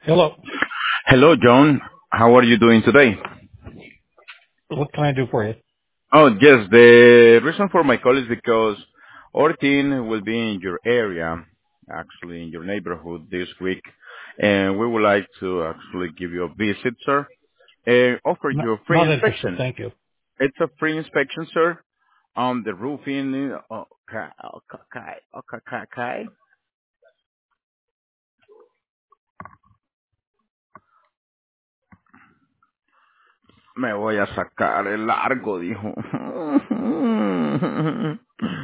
Hello. Hello, John. How are you doing today? What can I do for you? Oh, yes. The reason for my call is because our team will be in your area, actually in your neighborhood this week, and we would like to actually give you a visit, sir, and offer Not, you a free not interested. inspection. Thank you. It's a free inspection, sir, on the roofing. Okay, okay, okay, okay, okay. Me voy a sacar el largo, dijo.